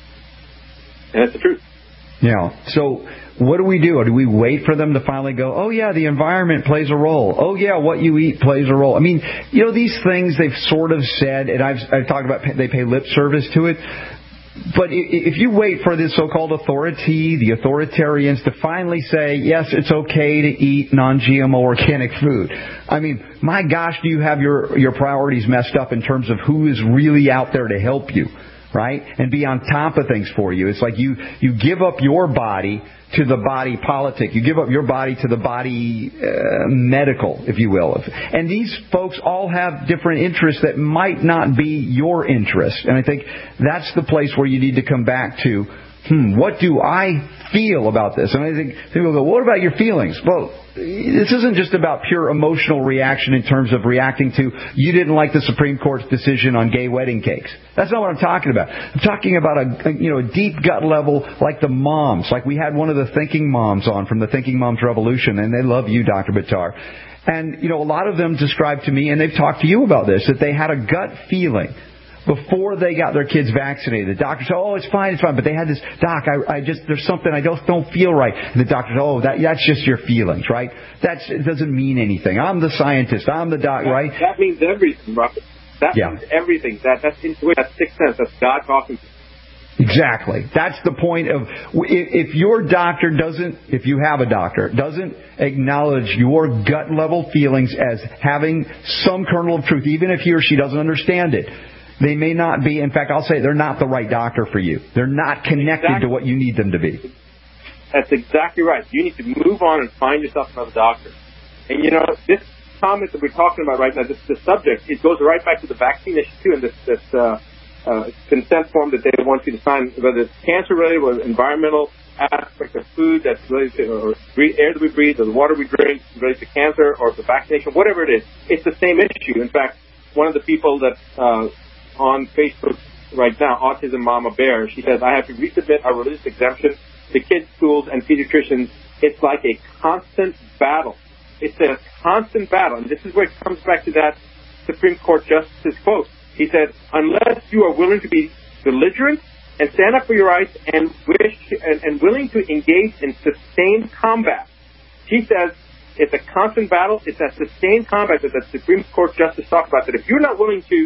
And that's the truth. Yeah. So what do we do? Do we wait for them to finally go, oh, yeah, the environment plays a role. Oh, yeah, what you eat plays a role. I mean, you know, these things they've sort of said, and I've, I've talked about they pay lip service to it. But if you wait for this so-called authority, the authoritarians, to finally say, yes, it's okay to eat non-G M O organic food, I mean, my gosh, do you have your, your priorities messed up in terms of who is really out there to help you, right? And be on top of things for you. It's like you, you give up your body to the body politic. You give up your body to the body uh, medical, if you will. And these folks all have different interests that might not be your interest. And I think that's the place where you need to come back to, hmm, what do I feel about this? And I think people go, what about your feelings? Well, this isn't just about pure emotional reaction in terms of reacting to, you didn't like the Supreme Court's decision on gay wedding cakes. That's not what I'm talking about. I'm talking about a, a you know, a deep gut level, like the moms. Like we had one of the Thinking Moms on from the Thinking Moms Revolution, and they love you, Doctor Buttar. And, you know, a lot of them described to me, and they've talked to you about this, that they had a gut feeling before they got their kids vaccinated. The doctor said, oh, it's fine, it's fine. But they had this, doc, I, I just, there's something I just don't feel right. And the doctor said, oh, that, that's just your feelings, right? That's, it doesn't mean anything. I'm the scientist. I'm the doc, that, right? That means everything, Robert. That yeah. means everything. That, that's intuition. That's sixth sense. That's God talking. Exactly. That's the point of, if your doctor doesn't, if you have a doctor, doesn't acknowledge your gut level feelings as having some kernel of truth, even if he or she doesn't understand it, they may not be, in fact, I'll say they're not the right doctor for you. They're not connected exactly. to what you need them to be. That's exactly right. You need to move on and find yourself another doctor. And, you know, this comment that we're talking about right now, this, this subject, it goes right back to the vaccine issue, too, and this, this uh, uh, consent form that they want you to sign, whether it's cancer-related or environmental aspect of food that's related to, or air that we breathe, or the water we drink related to cancer, or the vaccination, whatever it is. It's the same issue. In fact, one of the people that... Uh, on Facebook right now, Autism Mama Bear, she says, I have to resubmit our religious exemption to kids, schools, and pediatricians. It's like a constant battle. It's a constant battle. And this is where it comes back to that Supreme Court Justice's quote. He said, unless you are willing to be belligerent and stand up for your rights and wish and, and willing to engage in sustained combat, she says, it's a constant battle. It's that sustained combat that the Supreme Court Justice talked about, that if you're not willing to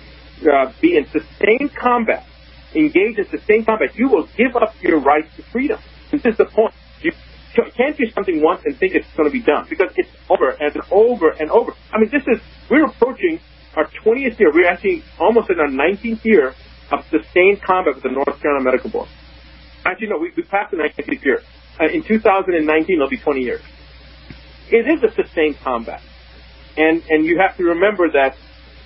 Uh, be in sustained combat, engage in sustained combat, you will give up your rights to freedom. And this is the point. You can't do something once and think it's going to be done, because it's over and over and over. I mean, this is, we're approaching our twentieth year. We're actually almost in our nineteenth year of sustained combat with the North Carolina Medical Board. Actually, no, we, we passed the nineteenth year. Uh, in two thousand nineteen, it'll be twenty years. It is a sustained combat. And, and you have to remember that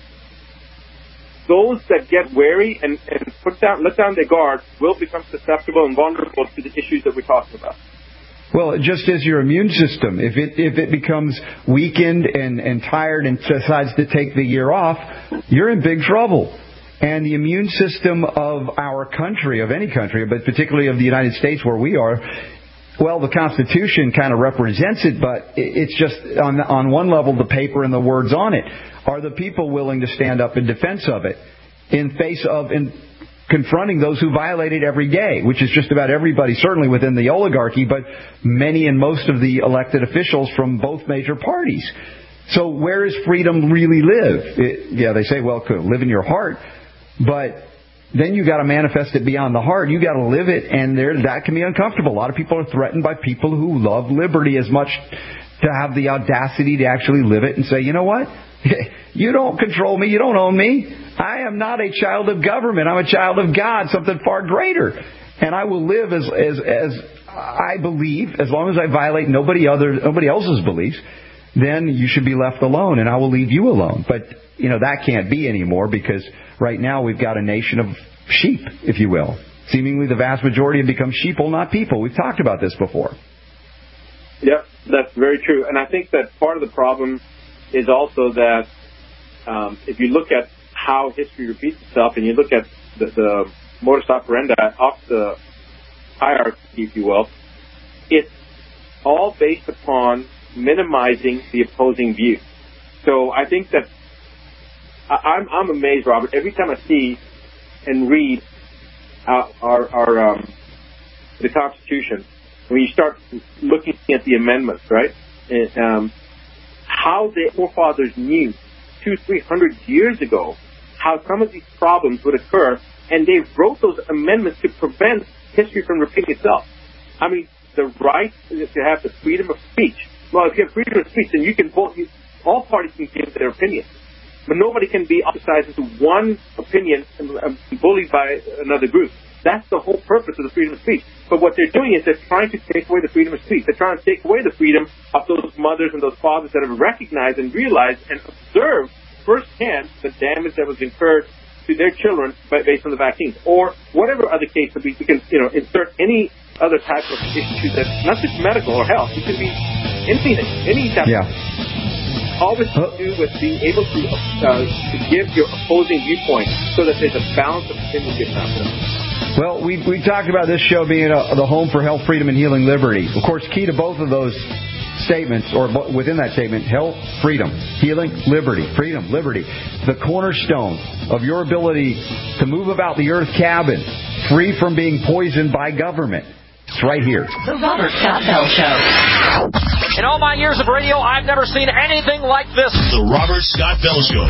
those that get wary and, and put down, let down their guard will become susceptible and vulnerable to the issues that we're talking about. Well, just as your immune system, if it if it becomes weakened and, and tired and decides to take the year off, you're in big trouble. And the immune system of our country, of any country, but particularly of the United States where we are, well, the Constitution kind of represents it, but it's just on on one level the paper and the words on it. Are the people willing to stand up in defense of it in face of in confronting those who violate it every day, which is just about everybody, certainly within the oligarchy, but many and most of the elected officials from both major parties. So where does freedom really live? It, yeah, they say, well, live in your heart, but then you got to manifest it beyond the heart. You got to live it, and there that can be uncomfortable. A lot of people are threatened by people who love liberty as much to have the audacity to actually live it and say, you know what? You don't control me. You don't own me. I am not a child of government. I'm a child of God, something far greater. And I will live as as as I believe, as long as I violate nobody other nobody else's beliefs. Then you should be left alone, and I will leave you alone. But you know that can't be anymore, because right now we've got a nation of sheep, if you will. Seemingly the vast majority have become sheeple, not people. We've talked about this before. Yep, that's very true. And I think that part of the problem is also that um, if you look at how history repeats itself, and you look at the, the modus operandi of the hierarchy, if you will, it's all based upon minimizing the opposing view. So I think that I, I'm, I'm amazed, Robert, every time I see and read our, our, our um, the Constitution, when you start looking at the amendments, right, and, um, how the forefathers knew two, three hundred years ago how some of these problems would occur, and they wrote those amendments to prevent history from repeating itself. I mean, the right to have the freedom of speech. Well, if you have freedom of speech, then you can vote. All parties can give their opinion, but nobody can be ostracized into one opinion and, and bullied by another group. That's the whole purpose of the freedom of speech. But what they're doing is they're trying to take away the freedom of speech. They're trying to take away the freedom of those mothers and those fathers that have recognized and realized and observed firsthand the damage that was incurred to their children by, based on the vaccines, or whatever other case would be. We can, you know, insert any other type of issue that's not just medical or health. It can be anything, any type. Yeah. Of, always to do with being able to uh, to give your opposing viewpoint so that there's a balance of opinion given out there. Well, we we talked about this show being a, the home for health, freedom, and healing liberty. Of course, key to both of those statements, or within that statement, health, freedom, healing, liberty, freedom, liberty. The cornerstone of your ability to move about the earth cabin, free from being poisoned by government. It's right here. The Robert Scott Bell Show. In all my years of radio, I've never seen anything like this. The Robert Scott Bell Show.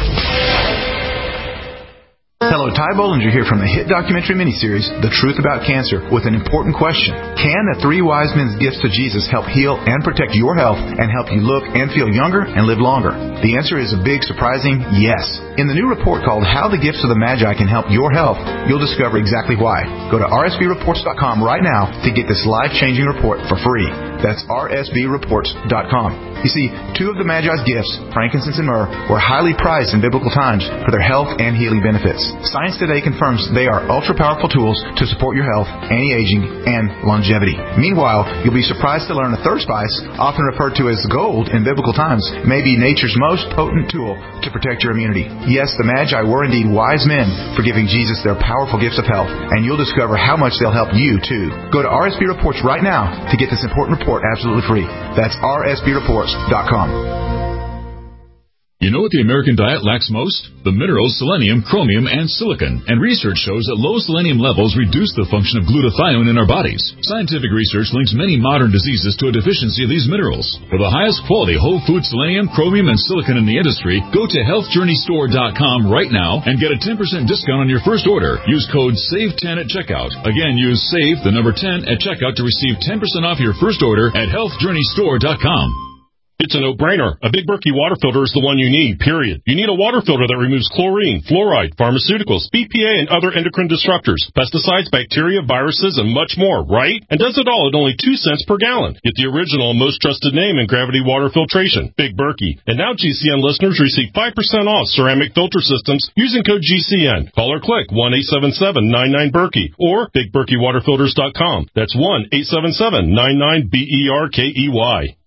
Hello, Ty Bollinger here from the hit documentary miniseries, The Truth About Cancer, with an important question. Can the three wise men's gifts to Jesus help heal and protect your health and help you look and feel younger and live longer? The answer is a big, surprising yes. In the new report called How the Gifts of the Magi Can Help Your Health, you'll discover exactly why. Go to R S B reports dot com right now to get this life-changing report for free. That's R S B reports dot com. You see, two of the Magi's gifts, frankincense and myrrh, were highly prized in biblical times for their health and healing benefits. Science today confirms they are ultra-powerful tools to support your health, anti-aging, and longevity. Meanwhile, you'll be surprised to learn a third spice, often referred to as gold in biblical times, may be nature's most potent tool to protect your immunity. Yes, the Magi were indeed wise men for giving Jesus their powerful gifts of health, and you'll discover how much they'll help you, too. Go to R S B Reports right now to get this important report absolutely free. That's R S B reports dot com. You know what the American diet lacks most? The minerals selenium, chromium, and silicon. And research shows that low selenium levels reduce the function of glutathione in our bodies. Scientific research links many modern diseases to a deficiency of these minerals. For the highest quality whole food selenium, chromium, and silicon in the industry, go to health journey store dot com right now and get a ten percent discount on your first order. Use code save ten at checkout. Again, use SAVE, the number ten, at checkout to receive ten percent off your first order at health journey store dot com. It's a no-brainer. A Big Berkey water filter is the one you need, period. You need a water filter that removes chlorine, fluoride, pharmaceuticals, B P A, and other endocrine disruptors, pesticides, bacteria, viruses, and much more, right? And does it all at only two cents per gallon. Get the original, most trusted name in gravity water filtration, Big Berkey. And now G C N listeners receive five percent off ceramic filter systems using code G C N. Call or click one eight seven seven nine nine Berkey or big berkey water filters dot com. That's one eight seven seven nine nine B E R K E Y.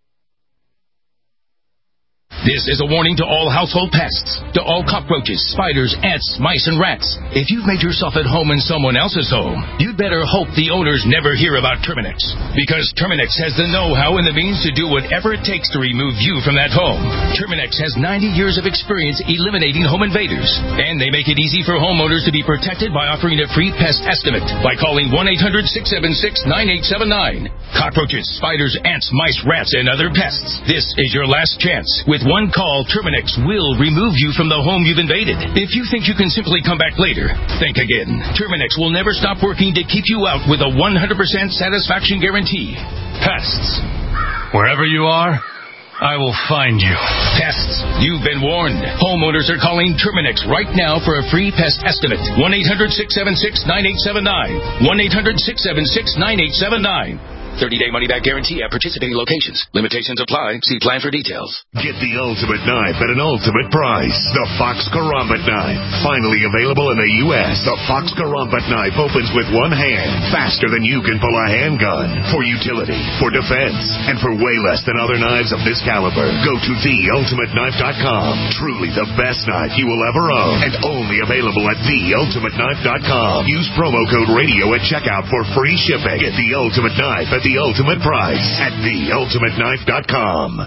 This is a warning to all household pests, to all cockroaches, spiders, ants, mice, and rats. If you've made yourself at home in someone else's home, you'd better hope the owners never hear about Terminix. Because Terminix has the know-how and the means to do whatever it takes to remove you from that home. Terminix has ninety years of experience eliminating home invaders. And they make it easy for homeowners to be protected by offering a free pest estimate by calling one eight hundred six seven six nine eight seven nine. Cockroaches, spiders, ants, mice, rats, and other pests. This is your last chance. With one call, Terminix will remove you from the home you've invaded. If you think you can simply come back later, think again. Terminix will never stop working to keep you out with a one hundred percent satisfaction guarantee. Pests. Wherever you are, I will find you. Pests. You've been warned. Homeowners are calling Terminix right now for a free pest estimate. one eight hundred six seven six nine eight seven nine. one eight hundred six seven six nine eight seven nine. thirty-day money-back guarantee at participating locations. Limitations apply. See plan for details. Get the ultimate knife at an ultimate price. The Fox Karambit knife. Finally available in the U S, the Fox Karambit knife opens with one hand, faster than you can pull a handgun. For utility, for defense, and for way less than other knives of this caliber. Go to the ultimate knife dot com. Truly the best knife you will ever own, and only available at the ultimate knife dot com. Use promo code radio at checkout for free shipping. Get the ultimate knife at the ultimate price at the ultimate knife dot com.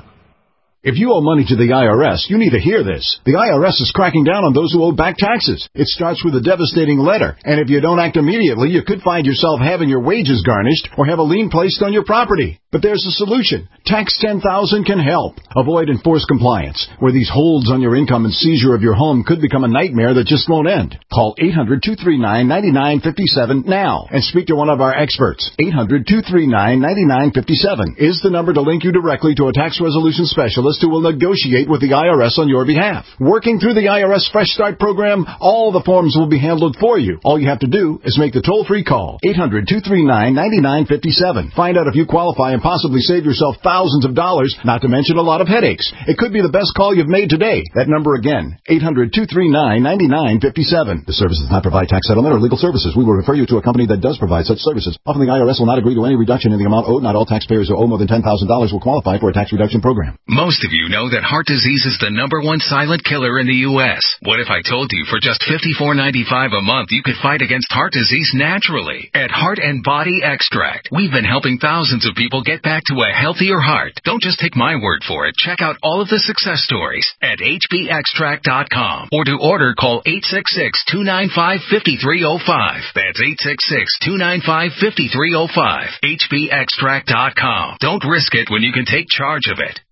If you owe money to the I R S, you need to hear this. The I R S is cracking down on those who owe back taxes. It starts with a devastating letter, and if you don't act immediately, you could find yourself having your wages garnished or have a lien placed on your property. But there's a solution. Tax ten thousand can help. Avoid enforced compliance, where these holds on your income and seizure of your home could become a nightmare that just won't end. Call eight hundred, two three nine, nine nine five seven now and speak to one of our experts. eight hundred, two three nine, nine nine five seven is the number to link you directly to a tax resolution specialist who will negotiate with the I R S on your behalf. Working through the I R S Fresh Start program, all the forms will be handled for you. All you have to do is make the toll-free call. eight hundred, two three nine, nine nine five seven. Find out if you qualify and possibly save yourself thousands of dollars, not to mention a lot of headaches. It could be the best call you've made today. That number again, eight hundred, two three nine, nine nine five seven. The service does not provide tax settlement or legal services. We will refer you to a company that does provide such services. Often the I R S will not agree to any reduction in the amount owed. Not all taxpayers who owe more than ten thousand dollars will qualify for a tax reduction program. Most of you know that heart disease is the number one silent killer in the U S. What if I told you for just fifty-four ninety-five a month you could fight against heart disease naturally? At Heart and Body Extract, we've been helping thousands of people get back to a healthier heart. Don't just take my word for it. Check out all of the success stories at H B extract dot com, or to order, call eight six six, two nine five, five three zero five. That's eight six six, two nine five, five three zero five. H B extract dot com. Don't risk it when you can take charge of it.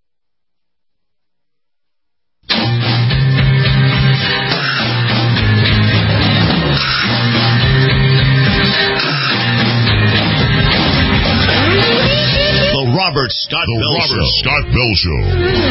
The Robert Scott the Bell Robert Show. Scott Bell Show.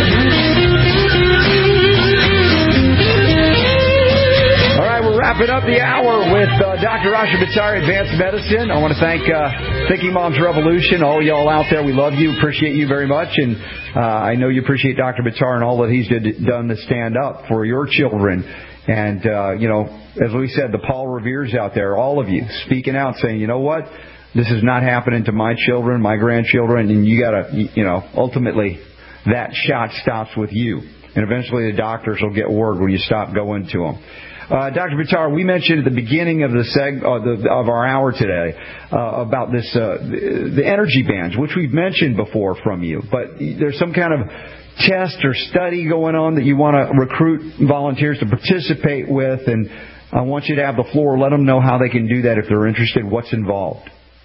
All right, we're wrapping up the hour with uh, Doctor Asha Buttar, Advanced Medicine. I want to thank uh, Thinking Moms Revolution, all y'all out there. We love you, appreciate you very much, and uh, I know you appreciate Doctor Buttar and all that he's did, done to stand up for your children. And, uh, you know, as we said, the Paul Reveres out there, all of you speaking out, saying, you know what, this is not happening to my children, my grandchildren, and you got to, you know, ultimately that shot stops with you. And eventually the doctors will get word when you stop going to them. Uh, Doctor Buttar, we mentioned at the beginning of the seg uh, the, of our hour today uh, about this uh, the, the energy bands, which we've mentioned before from you. But there's some kind of test or study going on that you want to recruit volunteers to participate with, and I want you to have the floor. Let them know how they can do that if they're interested. What's involved?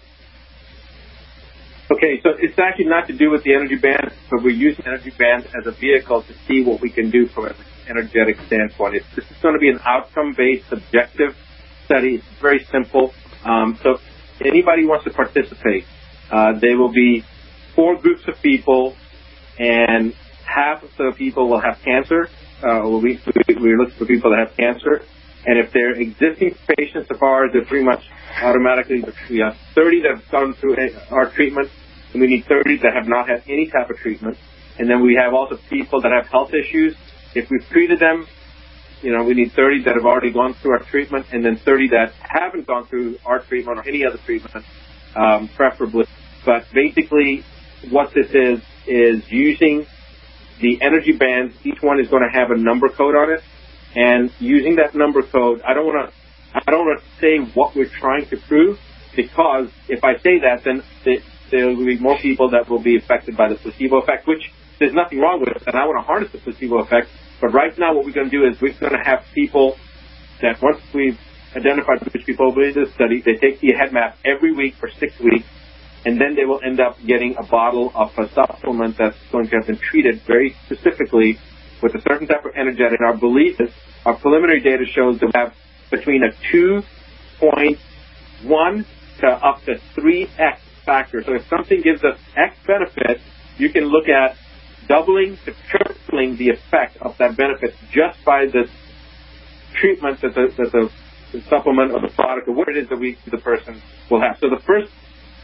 Okay, so it's actually not to do with the energy band, but we're using energy bands as a vehicle to see what we can do from an energetic standpoint. It's, this is going to be an outcome-based, subjective study. It's very simple. Um, so anybody who wants to participate, uh, there will be four groups of people, and half of the people will have cancer. Uh, we, we're looking for people that have cancer. And if they're existing patients of ours, they're pretty much automatically, we have thirty that have gone through our treatment, and we need thirty that have not had any type of treatment. And then we have also people that have health issues. If we've treated them, you know, we need thirty that have already gone through our treatment, and then thirty that haven't gone through our treatment or any other treatment, um, preferably. But basically, what this is, is using the energy bands. Each one is going to have a number code on it. And using that number code, I don't want to, I don't want to say what we're trying to prove, because if I say that, then there will be more people that will be affected by the placebo effect, which there's nothing wrong with it, and I want to harness the placebo effect. But right now, what we're going to do is we're going to have people that once we've identified which people will be in the study, they take the head map every week for six weeks, and then they will end up getting a bottle of a supplement that's going to have been treated very specifically with a certain type of energetic. Our belief is, our preliminary data shows that we have between a two point one to up to three X factor. So if something gives us X benefit, you can look at doubling to tripling the effect of that benefit just by the treatment that the, that the, the supplement or the product or what it is that we, the person will have. So the first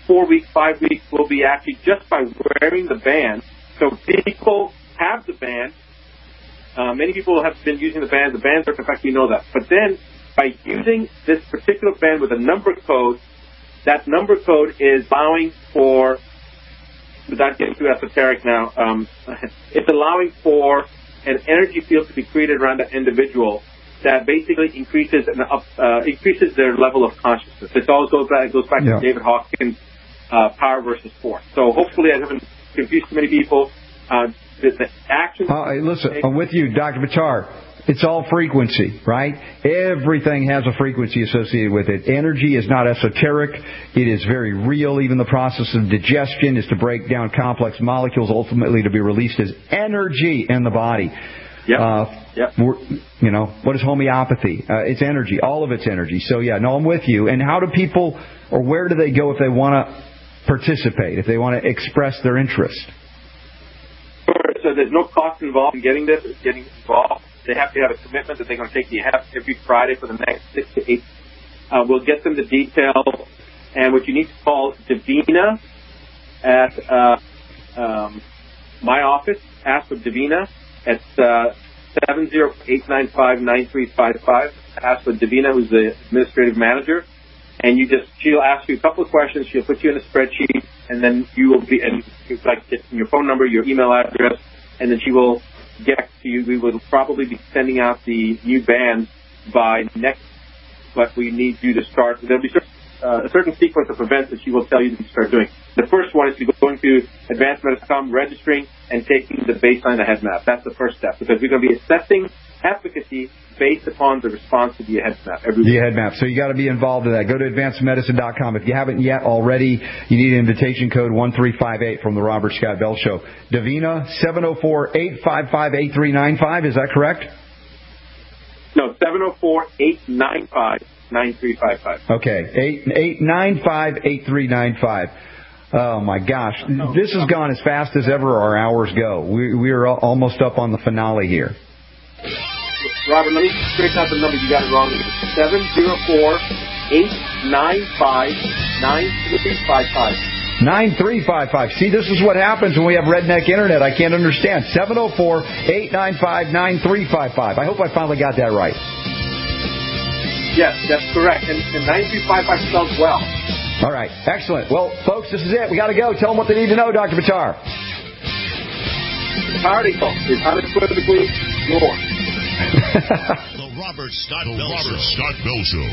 four weeks, five weeks will be actually just by wearing the band. So people have the band. Uh, many people have been using the band. The bands are perfect, you know that. But then by using this particular band with a number code, that number code is allowing for, without getting too esoteric now, um, it's allowing for an energy field to be created around that individual that basically increases and up, uh, increases their level of consciousness. It all goes back, goes back yeah. to David Hawkins' uh, power versus force. So hopefully I haven't confused too many people. Uh, the, the action. Uh, hey, listen, I'm with you, Doctor Buttar. It's all frequency, right? Everything has a frequency associated with it. Energy is not esoteric. It is very real. Even the process of digestion is to break down complex molecules, ultimately to be released as energy in the body. Yep. Uh, yep. You know, what is homeopathy? Uh, it's energy. All of it's energy. So, yeah, no, I'm with you. And how do people, or where do they go if they want to participate, if they want to express their interest? Sure. So there's no cost involved in getting this, getting involved. They have to have a commitment that they're going to take the app every Friday for the next six to eight. Uh, we'll get them the details. And what you need to call Davina at uh, um, my office. Ask for Davina. It's uh, seven zero eight nine five nine three five five. Ask for Davina, who's the administrative manager. And you just, she'll ask you a couple of questions. She'll put you in a spreadsheet. And then you will be, and it's like your phone number, your email address. And then she will get to you. We will probably be sending out the new bands by next, but we need you to start. There'll be uh, a certain sequence of events that she will tell you to start doing. The first one is to go into advanced medicine dot com, registering, and taking the baseline ahead map. That's the first step, because we're going to be assessing efficacy based upon the response to the ahead map. Every the ahead map. So you got to be involved in that. Go to advanced medicine dot com. If you haven't yet already, you need an invitation code one three five eight from the Robert Scott Bell Show. Davina, seven oh four, eight five five, eight three nine five. Is that correct? No, seven oh four, eight nine five, nine three five five. Okay, eight nine five, eight three nine five. Oh, my gosh. This has gone as fast as ever our hours go. We, we are almost up on the finale here. Robert, let me straighten out the number. You got it wrong. seven oh four, eight nine five, nine three five five. nine three five five. See, this is what happens when we have redneck internet. I can't understand. seven oh four, eight nine five, nine three five five. I hope I finally got that right. Yes, that's correct. And, and nine three five five spells well. All right. Excellent. Well, folks, this is it. We got to go. Tell them what they need to know, Doctor Buttar. The article is unequivocally yours. The Robert Scott Bell Robert Scott Bell Show.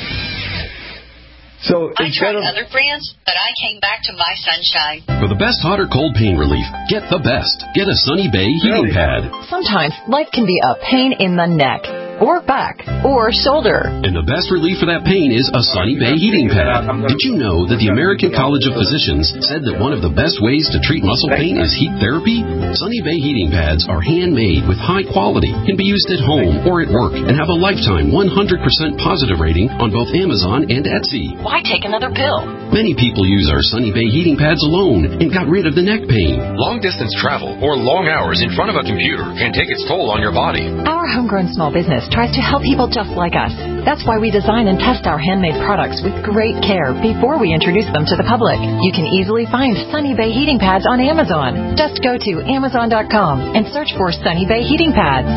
So I tried other brands, but I came back to my Sunshine. For the best hot or cold pain relief, get the best. Get a Sunny Bay heating pad. Sometimes life can be a pain in the neck, or back, or shoulder. And the best relief for that pain is a Sunny Bay heating pad. Did you know that the American College of Physicians said that one of the best ways to treat muscle pain is heat therapy? Sunny Bay heating pads are handmade with high quality, can be used at home or at work, and have a lifetime one hundred percent positive rating on both Amazon and Etsy. Why take another pill? Many people use our Sunny Bay heating pads alone and got rid of the neck pain. Long-distance travel or long hours in front of a computer can take its toll on your body. Our homegrown small business tries to help people just like us. That's why we design and test our handmade products with great care before we introduce them to the public. You can easily find Sunny Bay heating pads on Amazon. Just go to amazon dot com and search for Sunny Bay heating pads.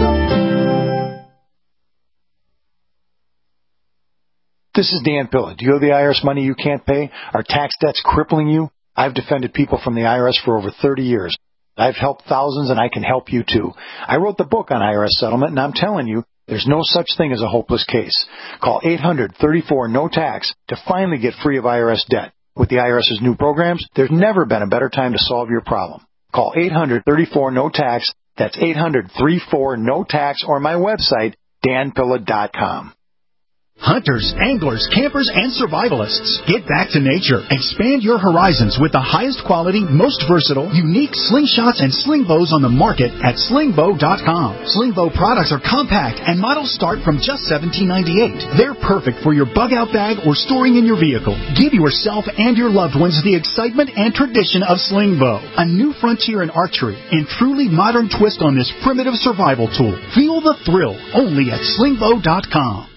This is Dan Pilla. Do you owe the I R S money you can't pay? Are tax debts crippling you? I've defended people from the I R S for over thirty years. I've helped thousands, and I can help you too. I wrote the book on I R S settlement, and I'm telling you, there's no such thing as a hopeless case. Call eight hundred, thirty-four, no tax to finally get free of I R S debt. With the IRS's new programs, there's never been a better time to solve your problem. Call eight hundred, thirty-four, no tax. That's eight hundred, thirty-four, no tax, or my website, dan pilla dot com. Hunters, anglers, campers, and survivalists. Get back to nature. Expand your horizons with the highest quality, most versatile, unique slingshots and sling bows on the market at sling bow dot com. Sling bow products are compact and models start from just seventeen ninety-eight. They're perfect for your bug-out bag or storing in your vehicle. Give yourself and your loved ones the excitement and tradition of sling bow. A new frontier in archery and truly modern twist on this primitive survival tool. Feel the thrill only at sling bow dot com.